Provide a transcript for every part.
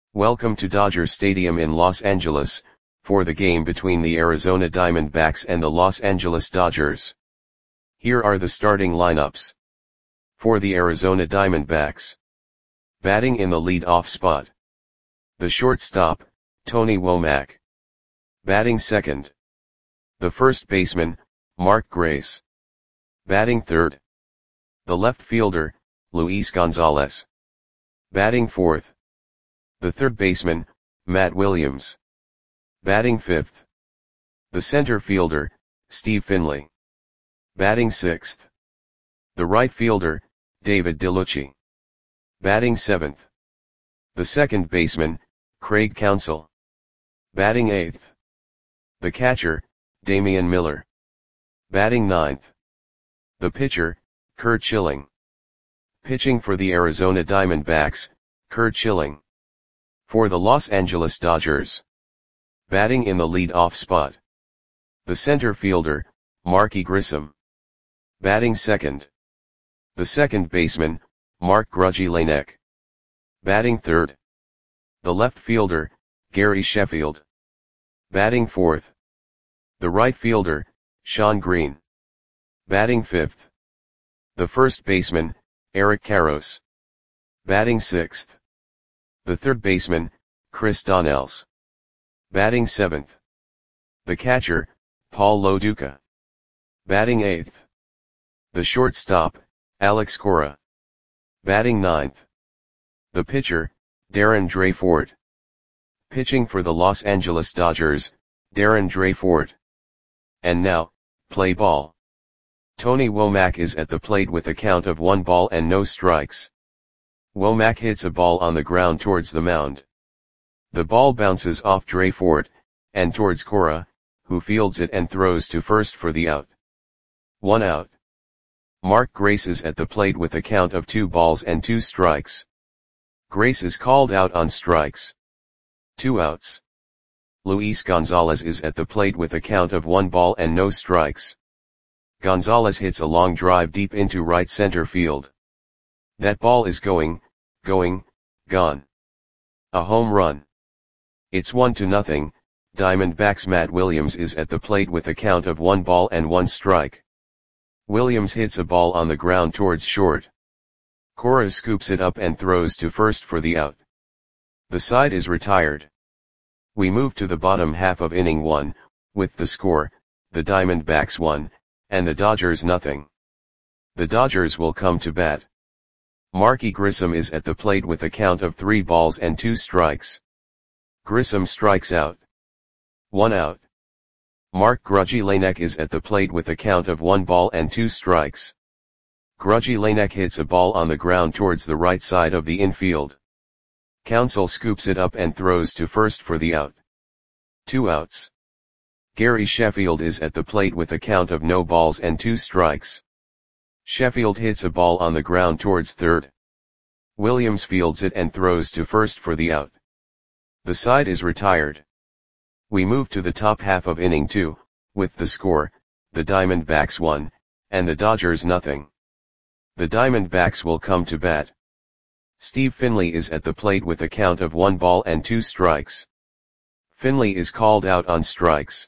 Welcome to Dodger Stadium in Los Angeles, for the game between the Arizona Diamondbacks and the Los Angeles Dodgers. Here are the starting lineups. For the Arizona Diamondbacks. Batting in the lead-off spot. The shortstop, Tony Womack. Batting second. The first baseman, Mark Grace. Batting third. The left fielder, Luis Gonzalez. Batting fourth. The third baseman, Matt Williams. Batting fifth. The center fielder, Steve Finley. Batting sixth. The right fielder, David DeLucci. Batting seventh. The second baseman, Craig Counsell. Batting eighth. The catcher, Damian Miller. Batting ninth. The pitcher, Curt Schilling. Pitching for the Arizona Diamondbacks, Curt Schilling. For the Los Angeles Dodgers. Batting in the lead-off spot. The center fielder, Marky Grissom. Batting second. The second baseman, Mark Grudzielanek. Batting third. The left fielder, Gary Sheffield. Batting fourth. The right fielder, Shawn Green. Batting fifth. The first baseman, Eric Karros. Batting sixth. The third baseman, Chris Donnells. Batting seventh. The catcher, Paul Lo Duca. Batting eighth. The shortstop, Alex Cora. Batting ninth. The pitcher, Darren Dreyford. Pitching for the Los Angeles Dodgers, Darren Dreyford. And now, play ball. Tony Womack is at the plate with a count of 1 ball and no strikes. Womack hits a ball on the ground towards the mound. The ball bounces off Dreyford, and towards Cora, who fields it and throws to first for the out. 1 out. Mark Grace is at the plate with a count of 2 balls and 2 strikes. Grace is called out on strikes. 2 outs. Luis Gonzalez is at the plate with a count of 1 ball and no strikes. Gonzalez hits a long drive deep into right center field. That ball is gone. A home run. It's 1-0, Diamondbacks. Matt Williams is at the plate with a count of 1 ball and 1 strike. Williams hits a ball on the ground towards short. Cora scoops it up and throws to first for the out. The side is retired. We move to the bottom half of inning 1, with the score, the Diamondbacks 1, and the Dodgers 0. The Dodgers will come to bat. Marky Grissom is at the plate with a count of 3 balls and 2 strikes. Grissom strikes out. 1 out. Mark Grudzielanek is at the plate with a count of 1 ball and 2 strikes. Grudzielanek hits a ball on the ground towards the right side of the infield. Counsell scoops it up and throws to first for the out. 2 outs. Gary Sheffield is at the plate with a count of no balls and 2 strikes. Sheffield hits a ball on the ground towards third. Williams fields it and throws to first for the out. The side is retired. We move to the top half of inning 2, with the score, the Diamondbacks 1, and the Dodgers 0. The Diamondbacks will come to bat. Steve Finley is at the plate with a count of 1 ball and 2 strikes. Finley is called out on strikes.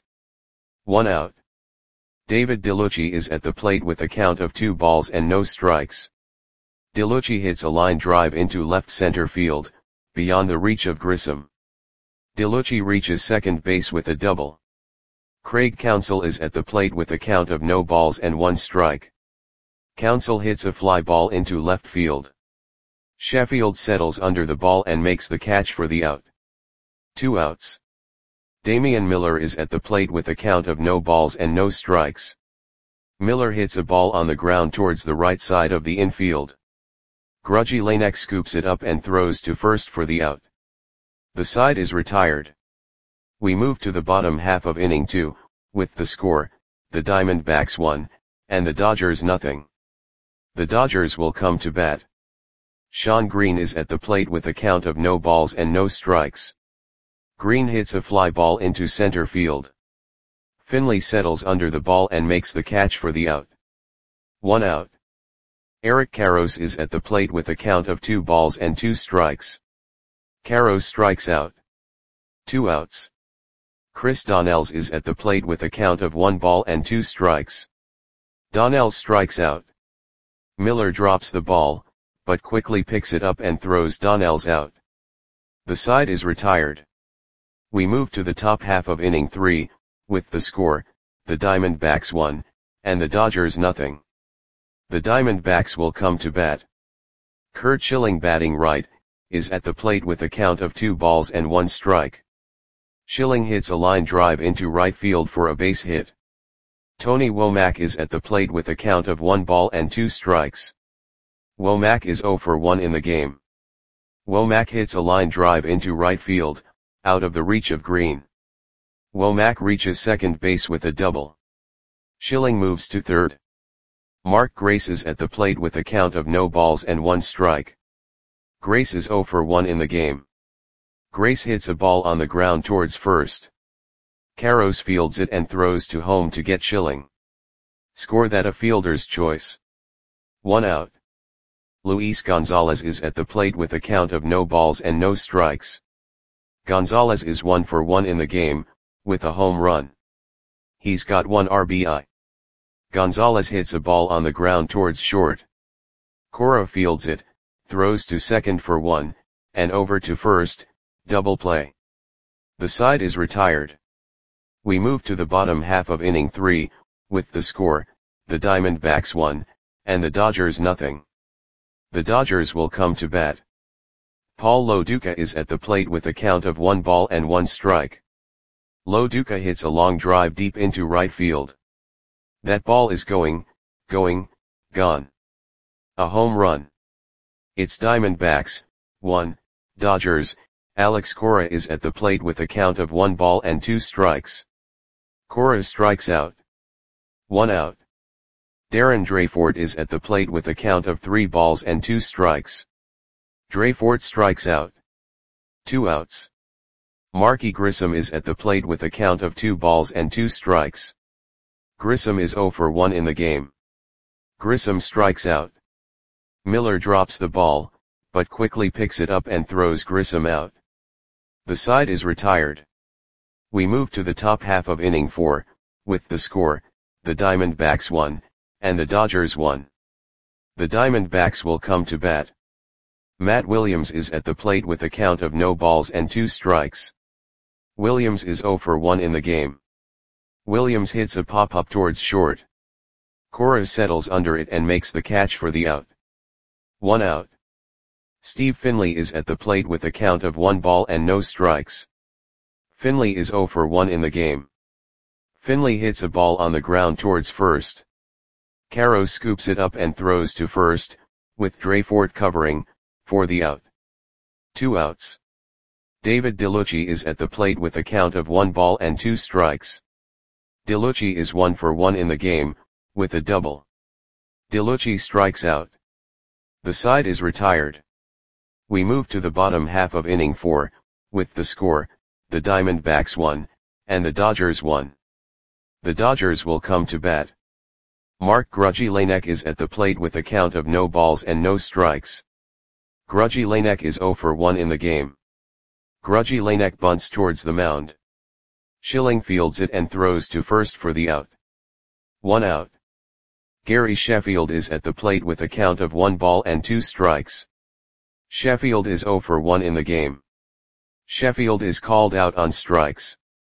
1 out. David DeLucci is at the plate with a count of 2 balls and no strikes. DeLucci hits a line drive into left center field, beyond the reach of Grissom. DeLucci reaches second base with a double. Craig Counsell is at the plate with a count of no balls and 1 strike. Counsell hits a fly ball into left field. Sheffield settles under the ball and makes the catch for the out. 2 outs. Damian Miller is at the plate with a count of no balls and no strikes. Miller hits a ball on the ground towards the right side of the infield. Grudzielanek scoops it up and throws to first for the out. The side is retired. We move to the bottom half of inning 2, with the score, the Diamondbacks 1, and the Dodgers 0. The Dodgers will come to bat. Shawn Green is at the plate with a count of no balls and no strikes. Green hits a fly ball into center field. Finley settles under the ball and makes the catch for the out. 1 out. Eric Karros is at the plate with a count of 2 balls and 2 strikes. Caro strikes out. 2 outs. Chris Donnells is at the plate with a count of 1 ball and 2 strikes. Donnells strikes out. Miller drops the ball, but quickly picks it up and throws Donnells out. The side is retired. We move to the top half of inning 3, with the score, the Diamondbacks 1, and the Dodgers nothing. The Diamondbacks will come to bat. Curt Schilling, batting right, is at the plate with a count of 2 balls and 1 strike. Schilling hits a line drive into right field for a base hit. Tony Womack is at the plate with a count of 1 ball and 2 strikes. Womack is 0 for 1 in the game. Womack hits a line drive into right field, out of the reach of Green. Womack reaches second base with a double. Schilling moves to third. Mark Grace is at the plate with a count of no balls and 1 strike. Grace is 0 for 1 in the game. Grace hits a ball on the ground towards first. Karros fields it and throws to home to get Schilling. Score that a fielder's choice. 1 out. Luis Gonzalez is at the plate with a count of no balls and no strikes. Gonzalez is 1 for 1 in the game, with a home run. He's got 1 RBI. Gonzalez hits a ball on the ground towards short. Cora fields it, throws to second for 1, and over to first, double play. The side is retired. We move to the bottom half of inning 3, with the score, the Diamondbacks 1, and the Dodgers nothing. The Dodgers will come to bat. Paul Lo Duca is at the plate with a count of 1 ball and 1 strike. Lo Duca hits a long drive deep into right field. That ball is gone. A home run. It's Diamondbacks, 1, Dodgers. Alex Cora is at the plate with a count of 1 ball and 2 strikes. Cora strikes out. 1 out. Darren Dreyfort is at the plate with a count of 3 balls and 2 strikes. Dreyfort strikes out. 2 outs. Marky Grissom is at the plate with a count of 2 balls and 2 strikes. Grissom is 0 for 1 in the game. Grissom strikes out. Miller drops the ball, but quickly picks it up and throws Grissom out. The side is retired. We move to the top half of inning 4, with the score, the Diamondbacks 1, and the Dodgers 1. The Diamondbacks will come to bat. Matt Williams is at the plate with a count of no balls and 2 strikes. Williams is 0 for 1 in the game. Williams hits a pop-up towards short. Cora settles under it and makes the catch for the out. 1 out. Steve Finley is at the plate with a count of 1 ball and no strikes. Finley is 0 for 1 in the game. Finley hits a ball on the ground towards first. Karros scoops it up and throws to first, with Dreyfort covering, for the out. 2 outs. David DeLucci is at the plate with a count of 1 ball and 2 strikes. DeLucci is 1 for 1 in the game, with a double. DeLucci strikes out. The side is retired. We move to the bottom half of inning 4, with the score, the Diamondbacks 1, and the Dodgers 1. The Dodgers will come to bat. Mark Grudzielanek is at the plate with a count of no balls and no strikes. Grudzielanek is 0 for 1 in the game. Grudzielanek bunts towards the mound. Schilling fields it and throws to first for the out. 1 out. Gary Sheffield is at the plate with a count of 1 ball and 2 strikes. Sheffield is 0 for 1 in the game. Sheffield is called out on strikes.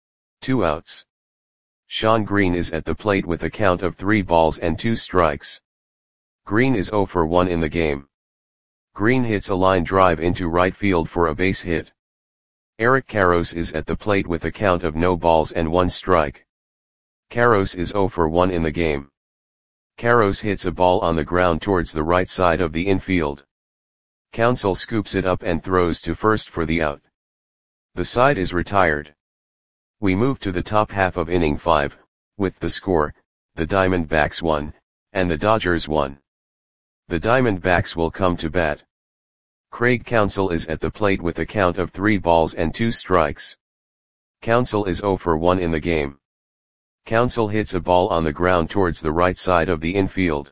2 outs. Sean Green is at the plate with a count of 3 balls and 2 strikes. Green is 0 for 1 in the game. Green hits a line drive into right field for a base hit. Eric Karros is at the plate with a count of no balls and 1 strike. Karros is 0 for 1 in the game. Karros hits a ball on the ground towards the right side of the infield. Counsell scoops it up and throws to first for the out. The side is retired. We move to the top half of inning 5, with the score, the Diamondbacks 1, and the Dodgers 1. The Diamondbacks will come to bat. Craig Counsell is at the plate with a count of 3 balls and 2 strikes. Counsell is 0 for 1 in the game. Counsell hits a ball on the ground towards the right side of the infield.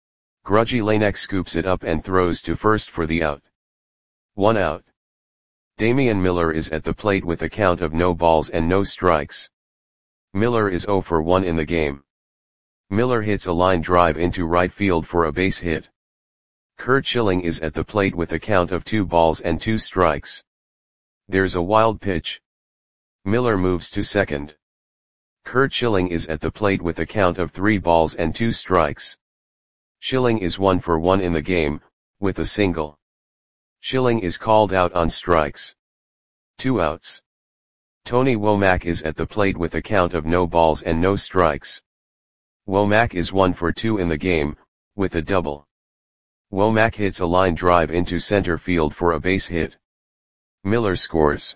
Grudzielanek scoops it up and throws to first for the out. 1 out. Damian Miller is at the plate with a count of no balls and no strikes. Miller is 0 for 1 in the game. Miller hits a line drive into right field for a base hit. Curt Schilling is at the plate with a count of 2 balls and 2 strikes. There's a wild pitch. Miller moves to second. Curt Schilling is at the plate with a count of 3 balls and 2 strikes. Schilling is 1 for 1 in the game, with a single. Schilling is called out on strikes. 2 outs. Tony Womack is at the plate with a count of no balls and no strikes. Womack is 1 for 2 in the game, with a double. Womack hits a line drive into center field for a base hit. Miller scores.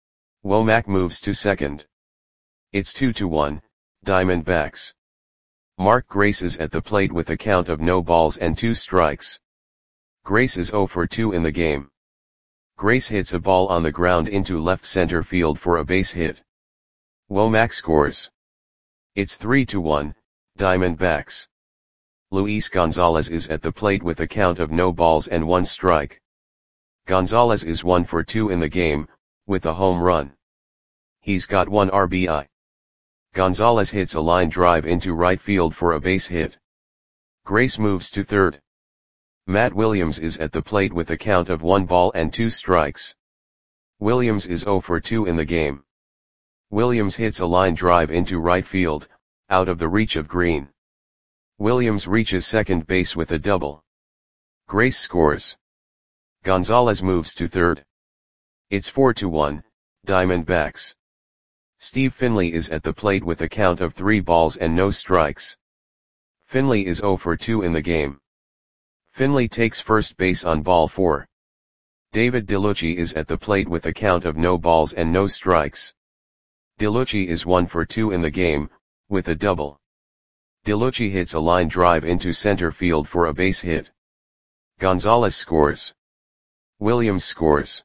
Womack moves to second. It's 2-1, Diamondbacks. Mark Grace is at the plate with a count of no balls and 2 strikes. Grace is 0 for 2 in the game. Grace hits a ball on the ground into left center field for a base hit. Womack scores. It's 3-1, Diamondbacks. Luis Gonzalez is at the plate with a count of no balls and 1 strike. Gonzalez is 1 for 2 in the game, with a home run. He's got 1 RBI. Gonzalez hits a line drive into right field for a base hit. Grace moves to third. Matt Williams is at the plate with a count of 1 ball and 2 strikes. Williams is 0 for 2 in the game. Williams hits a line drive into right field, out of the reach of Green. Williams reaches second base with a double. Grace scores. Gonzalez moves to third. It's 4-1, Diamondbacks. Steve Finley is at the plate with a count of 3 balls and no strikes. Finley is 0 for 2 in the game. Finley takes first base on ball 4. David DeLucci is at the plate with a count of no balls and no strikes. DeLucci is 1 for 2 in the game, with a double. DeLucci hits a line drive into center field for a base hit. Gonzalez scores. Williams scores.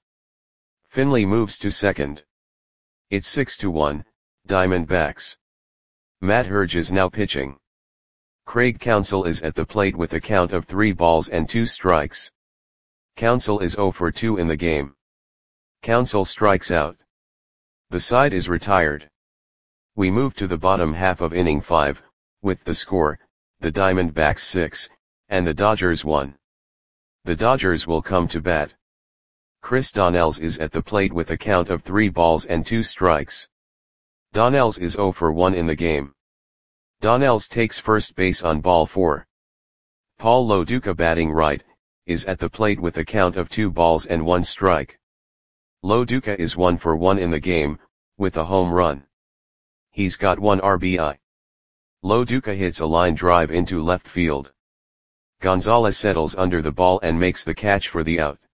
Finley moves to second. It's 6-1, Diamondbacks. Matt Herge is now pitching. Craig Counsell is at the plate with a count of 3 balls and 2 strikes. Counsell is 0 for 2 in the game. Counsell strikes out. The side is retired. We move to the bottom half of inning 5, with the score, the Diamondbacks 6, and the Dodgers 1. The Dodgers will come to bat. Chris Donnells is at the plate with a count of 3 balls and 2 strikes. Donnells is 0 for 1 in the game. Donnells takes first base on ball 4. Paul Lo Duca, batting right, is at the plate with a count of 2 balls and 1 strike. Lo Duca is 1 for 1 in the game, with a home run. He's got 1 RBI. Lo Duca hits a line drive into left field. Gonzalez settles under the ball and makes the catch for the out.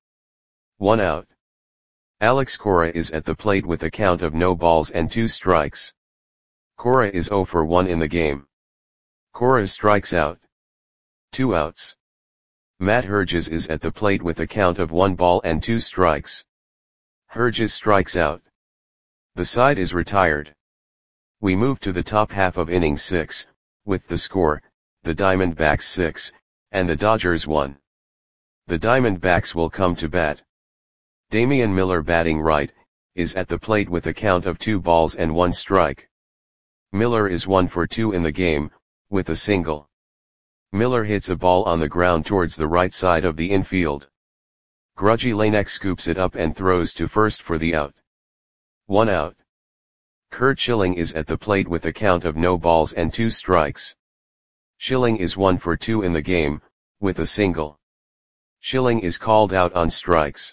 1 out. Alex Cora is at the plate with a count of no balls and 2 strikes. Cora is 0 for 1 in the game. Cora strikes out. 2 outs. Matt Herges is at the plate with a count of 1 ball and 2 strikes. Herges strikes out. The side is retired. We move to the top half of inning 6, with the score, the Diamondbacks 6, and the Dodgers 1. The Diamondbacks will come to bat. Damian Miller, batting right, is at the plate with a count of 2 balls and 1 strike. Miller is 1 for 2 in the game, with a single. Miller hits a ball on the ground towards the right side of the infield. Grudgy Lanek scoops it up and throws to first for the out. 1 out. Curt Schilling is at the plate with a count of no balls and 2 strikes. Schilling is 1 for 2 in the game, with a single. Schilling is called out on strikes.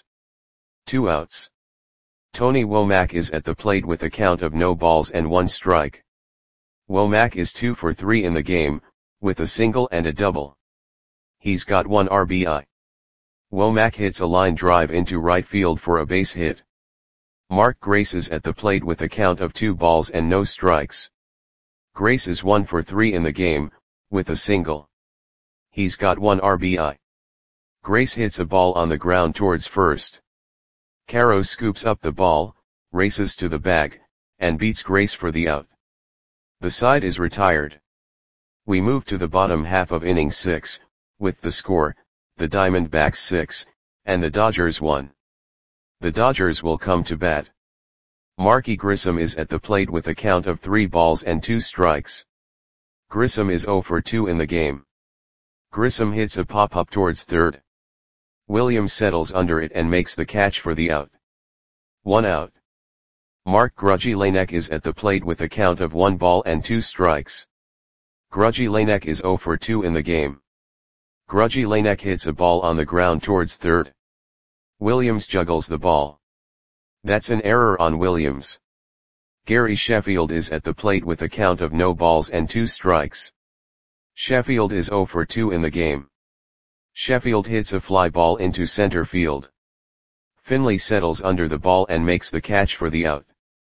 2 outs. Tony Womack is at the plate with a count of no balls and 1 strike. Womack is 2 for 3 in the game, with a single and a double. He's got 1 RBI. Womack hits a line drive into right field for a base hit. Mark Grace is at the plate with a count of 2 balls and no strikes. Grace is 1 for 3 in the game, with a single. He's got 1 RBI. Grace hits a ball on the ground towards first. Caro scoops up the ball, races to the bag, and beats Grace for the out. The side is retired. We move to the bottom half of inning 6, with the score, the Diamondbacks 6, and the Dodgers 1. The Dodgers will come to bat. Marky Grissom is at the plate with a count of 3 balls and 2 strikes. Grissom is 0 for 2 in the game. Grissom hits a pop-up towards third. Williams settles under it and makes the catch for the out. 1 out. Mark Grudzielanek is at the plate with a count of 1 ball and 2 strikes. Grudzielanek is 0 for 2 in the game. Grudzielanek hits a ball on the ground towards third. Williams juggles the ball. That's an error on Williams. Gary Sheffield is at the plate with a count of no balls and 2 strikes. Sheffield is 0 for 2 in the game. Sheffield hits a fly ball into center field. Finley settles under the ball and makes the catch for the out.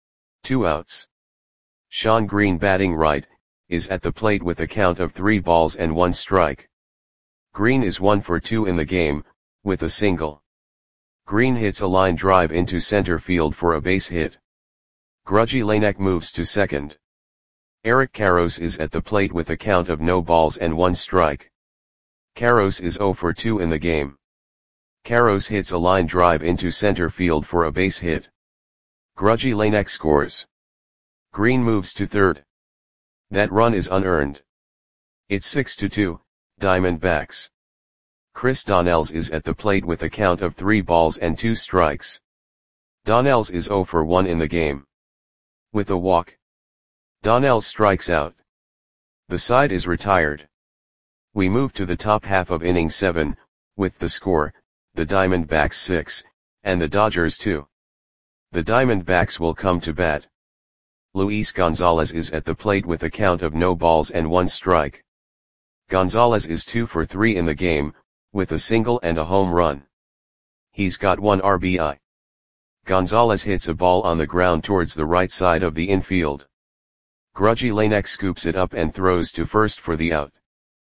2 outs. Sean Green, batting right, is at the plate with a count of 3 balls and 1 strike. Green is 1 for 2 in the game, with a single. Green hits a line drive into center field for a base hit. Grudzielanek moves to second. Eric Karros is at the plate with a count of no balls and 1 strike. Karros is 0 for 2 in the game. Karros hits a line drive into center field for a base hit. Grudzielanek scores. Green moves to third. That run is unearned. It's 6-2, Diamondbacks. Chris Donnells is at the plate with a count of 3 balls and 2 strikes. Donnells is 0 for 1 in the game. With a walk, Donnells strikes out. The side is retired. We move to the top half of inning 7, with the score, the Diamondbacks 6, and the Dodgers 2. The Diamondbacks will come to bat. Luis Gonzalez is at the plate with a count of no balls and 1 strike. Gonzalez is 2 for 3 in the game, with a single and a home run. He's got 1 RBI. Gonzalez hits a ball on the ground towards the right side of the infield. Grudzielanek scoops it up and throws to first for the out.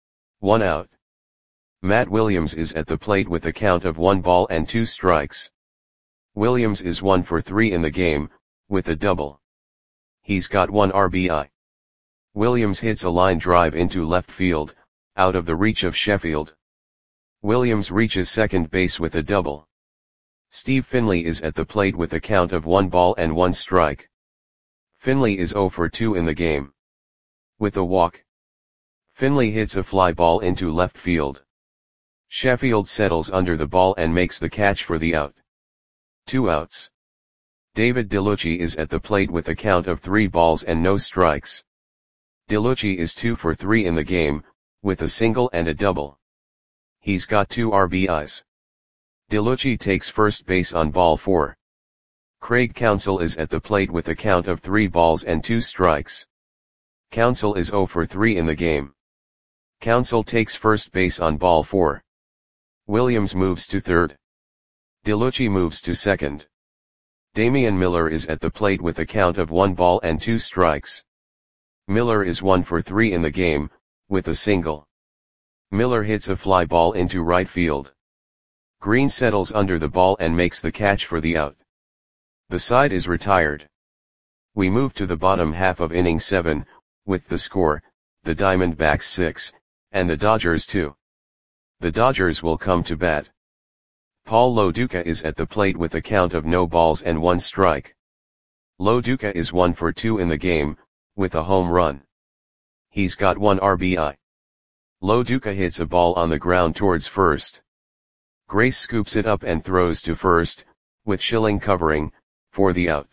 1 out. Matt Williams is at the plate with a count of 1 ball and 2 strikes. Williams is 1 for 3 in the game, with a double. He's got 1 RBI. Williams hits a line drive into left field, out of the reach of Sheffield. Williams reaches second base with a double. Steve Finley is at the plate with a count of 1 ball and 1 strike. Finley is 0 for 2 in the game. With a walk, Finley hits a fly ball into left field. Sheffield settles under the ball and makes the catch for the out. 2 outs. David DeLucci is at the plate with a count of 3 balls and no strikes. DeLucci is 2 for 3 in the game, with a single and a double. He's got 2 RBIs. DeLucci takes first base on ball 4. Craig Counsell is at the plate with a count of 3 balls and 2 strikes. Counsell is 0 for 3 in the game. Counsell takes first base on ball 4. Williams moves to third. DeLucci moves to second. Damian Miller is at the plate with a count of 1 ball and 2 strikes. Miller is 1 for 3 in the game, with a single. Miller hits a fly ball into right field. Green settles under the ball and makes the catch for the out. The side is retired. We move to the bottom half of inning 7, with the score, the Diamondbacks 6, and the Dodgers 2. The Dodgers will come to bat. Paul Loduca is at the plate with a count of no balls and 1 strike. Loduca is 1 for 2 in the game, with a home run. He's got 1 RBI. Loduca hits a ball on the ground towards first. Grace scoops it up and throws to first, with Schilling covering, for the out.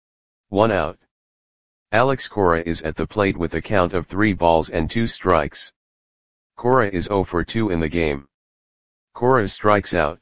1 out. Alex Cora is at the plate with a count of 3 balls and 2 strikes. Cora is 0 for 2 in the game. Cora strikes out.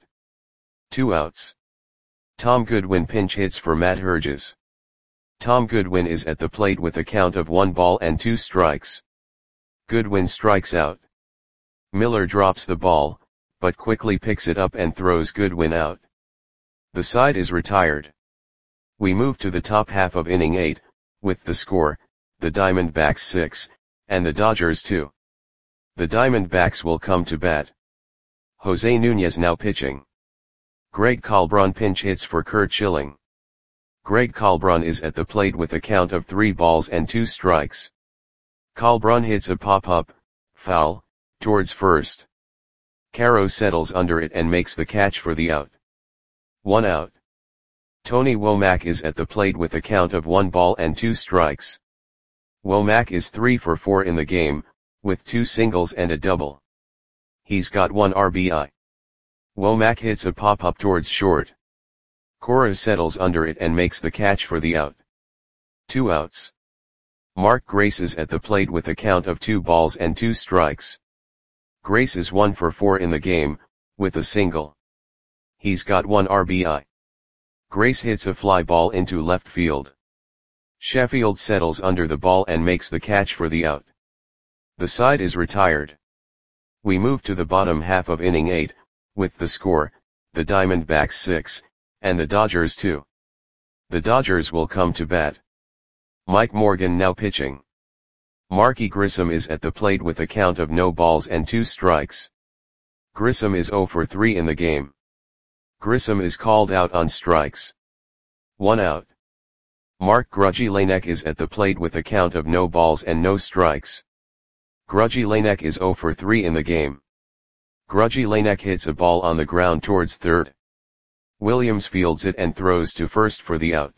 2 outs. Tom Goodwin pinch hits for Matt Herges. Tom Goodwin is at the plate with a count of 1 ball and 2 strikes. Goodwin strikes out. Miller drops the ball, but quickly picks it up and throws Goodwin out. The side is retired. We move to the top half of inning 8, with the score, the Diamondbacks 6, and the Dodgers 2. The Diamondbacks will come to bat. Jose Nunez now pitching. Greg Colbron pinch hits for Curt Schilling. Greg Colbron is at the plate with a count of 3 balls and 2 strikes. Colbron hits a pop-up, foul, towards first. Caro settles under it and makes the catch for the out. 1 out. Tony Womack is at the plate with a count of 1 ball and 2 strikes. Womack is 3 for 4 in the game, with 2 singles and a double. He's got 1 RBI. Womack hits a pop-up towards short. Cora settles under it and makes the catch for the out. 2 outs. Mark Grace is at the plate with a count of 2 balls and 2 strikes. Grace is 1 for 4 in the game, with a single. He's got 1 RBI. Grace hits a fly ball into left field. Sheffield settles under the ball and makes the catch for the out. The side is retired. We move to the bottom half of inning 8, with the score, the Diamondbacks 6, and the Dodgers 2. The Dodgers will come to bat. Mike Morgan now pitching. Marky Grissom is at the plate with a count of no balls and 2 strikes. Grissom is 0 for 3 in the game. Grissom is called out on strikes. 1 out. Mark Grudgy Lanek is at the plate with a count of no balls and no strikes. Grudgy Lanek is 0 for 3 in the game. Grudgy Lanek hits a ball on the ground towards third. Williams fields it and throws to first for the out.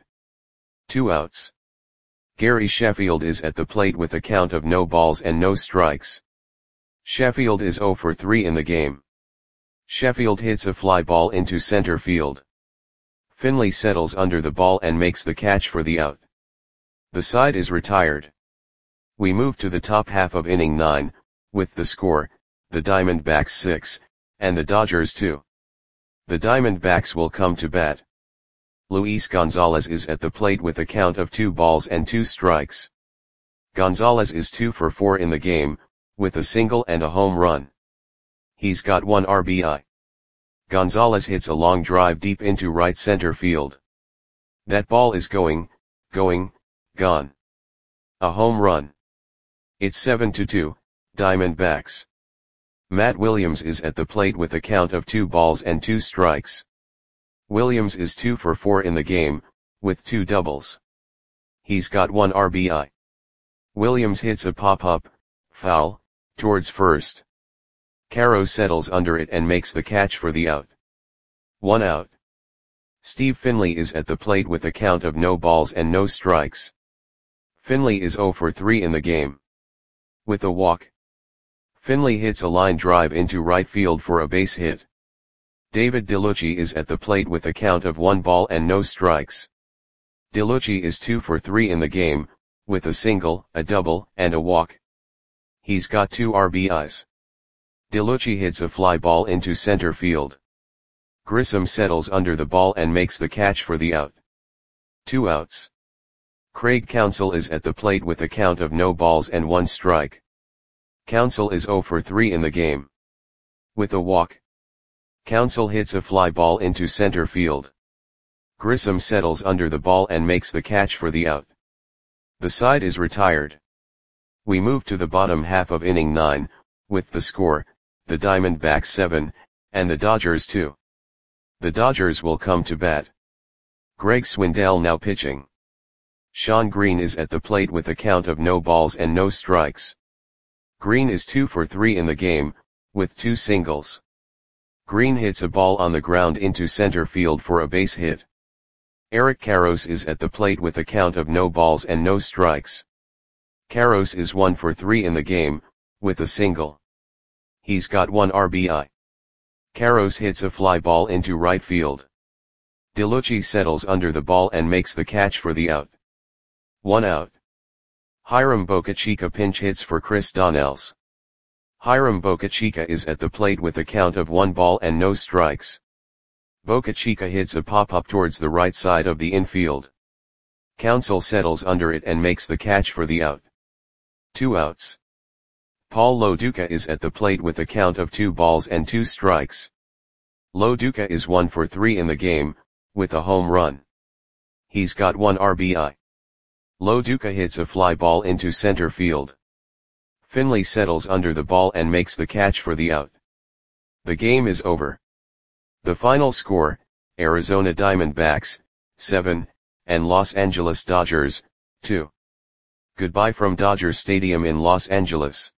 2 outs. Gary Sheffield is at the plate with a count of no balls and no strikes. Sheffield is 0 for 3 in the game. Sheffield hits a fly ball into center field. Finley settles under the ball and makes the catch for the out. The side is retired. We move to the top half of inning 9, with the score, the Diamondbacks 6, and the Dodgers 2. The Diamondbacks will come to bat. Luis Gonzalez is at the plate with a count of 2 balls and 2 strikes. Gonzalez is 2 for 4 in the game, with a single and a home run. He's got 1 RBI. Gonzalez hits a long drive deep into right center field. That ball is gone. A home run. It's 7-2, Diamondbacks. Matt Williams is at the plate with a count of 2 balls and 2 strikes. Williams is 2 for 4 in the game, with 2 doubles. He's got 1 RBI. Williams hits a pop-up, foul, towards first. Caro settles under it and makes the catch for the out. 1 out. Steve Finley is at the plate with a count of no balls and no strikes. Finley is 0 for 3 in the game. With a walk. Finley hits a line drive into right field for a base hit. David DeLucci is at the plate with a count of 1 ball and no strikes. DeLucci is 2 for 3 in the game, with a single, a double, and a walk. He's got 2 RBIs. DeLucci hits a fly ball into center field. Grissom settles under the ball and makes the catch for the out. 2 outs. Craig Counsell is at the plate with a count of no balls and 1 strike. Counsell is 0 for 3 in the game. With a walk. Counsell hits a fly ball into center field. Grissom settles under the ball and makes the catch for the out. The side is retired. We move to the bottom half of inning 9, with the score, the Diamondbacks 7, and the Dodgers 2. The Dodgers will come to bat. Greg Swindell now pitching. Sean Green is at the plate with a count of no balls and no strikes. Green is 2 for 3 in the game, with 2 singles. Green hits a ball on the ground into center field for a base hit. Eric Karros is at the plate with a count of no balls and no strikes. Karros is 1 for 3 in the game, with a single. He's got 1 RBI. Karros hits a fly ball into right field. DeLucci settles under the ball and makes the catch for the out. 1 out. Hiram Bocachica pinch hits for Chris Donnells. Hiram Bocachica is at the plate with a count of 1 ball and no strikes. Bocachica hits a pop-up towards the right side of the infield. Counsell settles under it and makes the catch for the out. 2 outs. Paul Lo Duca is at the plate with a count of 2 balls and 2 strikes. Lo Duca is 1 for 3 in the game, with a home run. He's got 1 RBI. Lo Duca hits a fly ball into center field. Finley settles under the ball and makes the catch for the out. The game is over. The final score, Arizona Diamondbacks, 7, and Los Angeles Dodgers, 2. Goodbye from Dodger Stadium in Los Angeles.